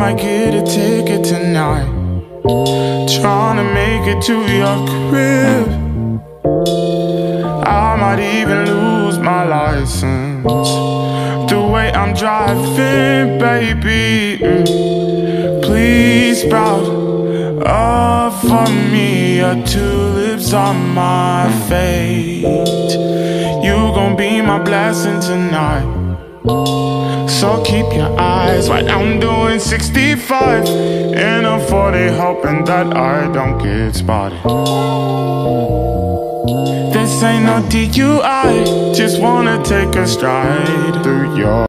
might get a ticket tonight, trying to make it to your crib. I might even lose my license, the way I'm driving, baby. Please sprout up for me your tulips on my fate. You gon' be my blessing tonight, so keep your eyes right. I'm doing 65 in a 40, hoping that I don't get spotted. This ain't no DUI, just wanna take a stride through your